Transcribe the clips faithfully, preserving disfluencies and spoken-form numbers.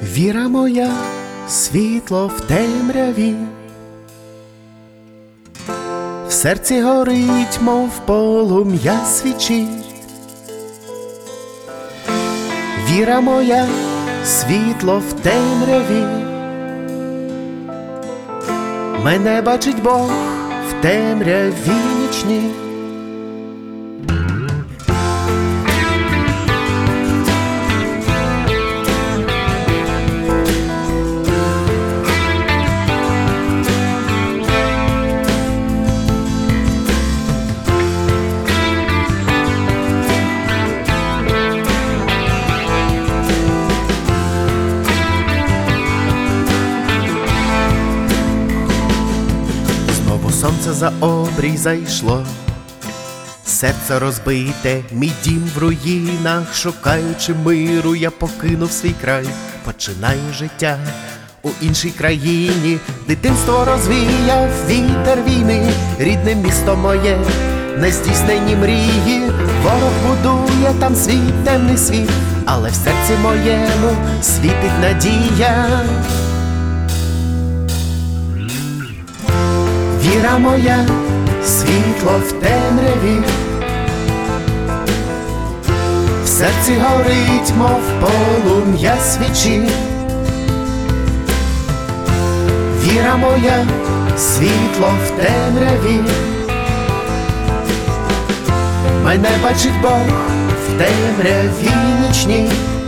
Віра моя, світло в темряві, в серці горить, мов полум'я свічі. Віра моя, світло в темряві, мене бачить Бог в темряві нічній. Сонце за обрій зайшло, серце розбите, мій дім в руїнах. Шукаючи миру, я покинув свій край, починаю життя у іншій країні. Дитинство розвіяв вітер війни, рідне місто моє, нездійснені мрії. Ворог будує там свій темний світ, але в серці моєму світить надія. Віра моя, світло в темряві, в серці горить, мов полум'я свічі. Віра моя, світло в темряві, мене бачить Бог в темряві нічній.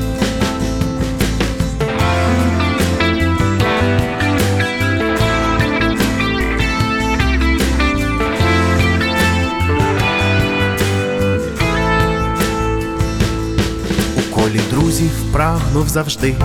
Колі друзів прагнув завжди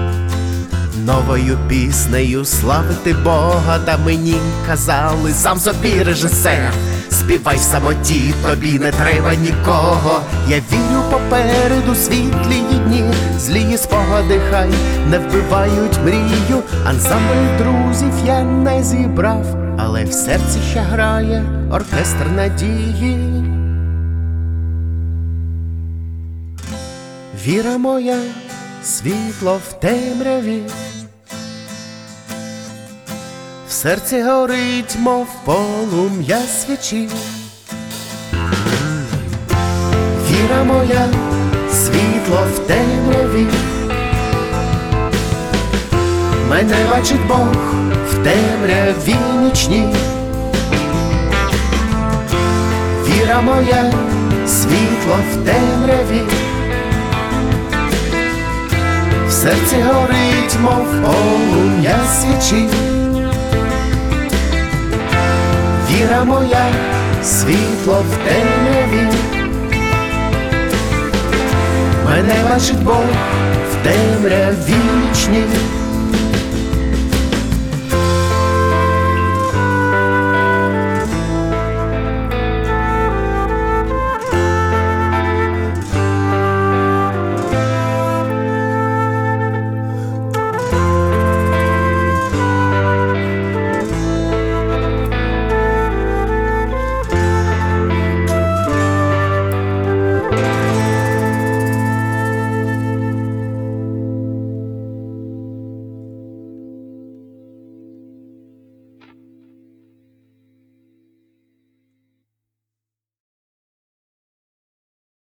новою піснею славити Бога, та мені казали: сам собі режисер, співай в самоті, тобі не треба нікого. Я вірю, попереду світлі дні, злі спогади хай не вбивають мрію. Ансамбль друзів я не зібрав, але в серці ще грає оркестр надії. Віра моя, світло в темряві, в серці горить, мов полум'я свічі. Віра моя, світло в темряві, мене бачить Бог в темряві нічній. Віра моя, світло в темряві, в серці горить, мов полум'я свічі. Віра моя, світло в темряві, мене бачить Бог в темряві нічній.